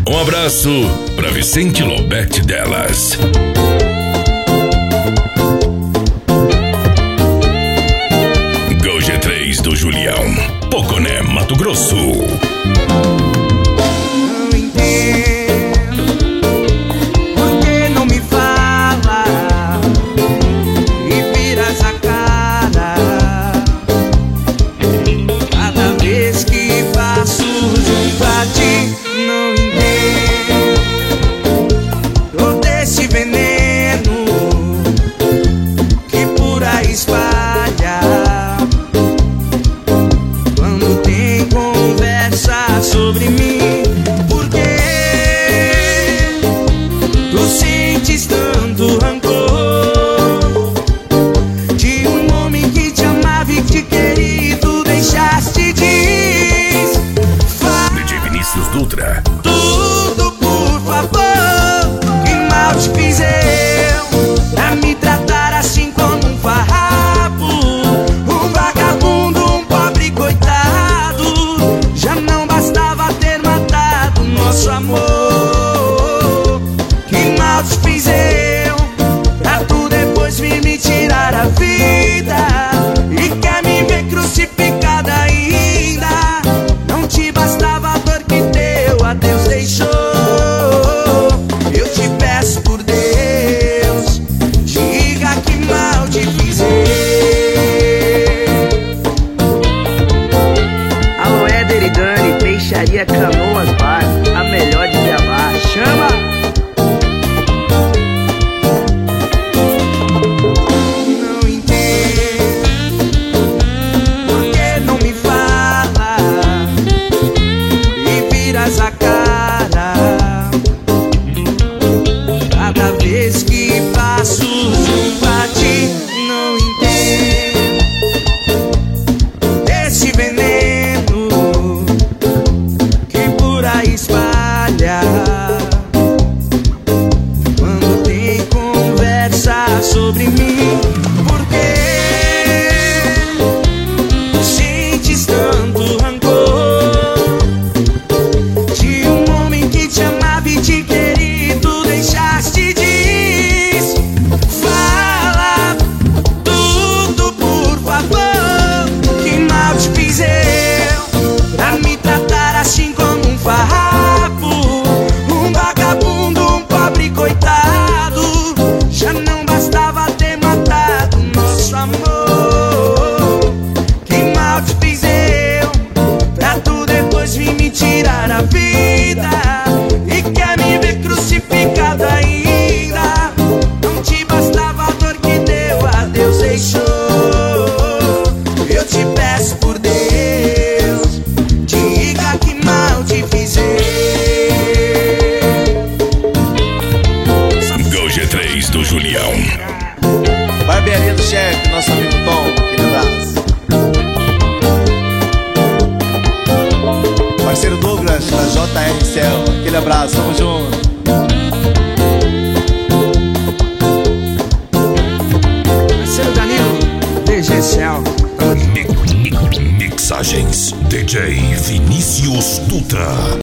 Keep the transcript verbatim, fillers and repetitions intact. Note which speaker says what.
Speaker 1: Um abraço pra Vicente Lobete Delas. Go G três do Julião, Poconé, Mato Grosso.
Speaker 2: Sobre mim, porque tu sentes tanto rancor de um homem que te amava e te queria, tu deixaste de
Speaker 1: D J Vinícius Dutra.
Speaker 2: Tudo, por favor, que mal te fiz eu pra me tratar assim como um farrapo, um vagabundo, um pobre coitado. Já não bastava ter matado nosso amor. Que mal te fiz eu pra tu depois vir me tirar a vida e quer me ver crucificada ainda. Não te bastava a dor que teu adeus deixou. Eu te peço por Deus, diga que mal te fiz eu.
Speaker 3: Alô, Éder e Dani, Peixaria Canoas Bar, a melhor de Beabá. Chama!
Speaker 2: Não entendo por que não me fala e viras a cara cada vez que passo junto a ti. Não entendo desse veneno que por aí espalha quando tem conversa sobre mim. Porque tu sentes tanto rancor de um homem que te amava e te queria, tu deixaste de fala tudo, por favor. Que mal te fiz eu pra me tratar assim como um farrapo, um vagabundo, um pobre coitado. Já não bastava ter matado nosso amor. Que mal te fiz eu pra tu depois vir me tirar a vida e quer me ver crucificado ainda. Não te bastava a dor que teu adeus deixou. Eu te peço por Deus, diga que mal te fiz eu.
Speaker 1: Go G três do Julião.
Speaker 4: Barbearia do chefe, nosso amigo Tom, aquele abraço. Parceiro Douglas, da J R Cell, aquele abraço, tamo junto.
Speaker 2: Parceiro Danilo, D G Cell.
Speaker 1: Mixagens D J Vinícius Dutra.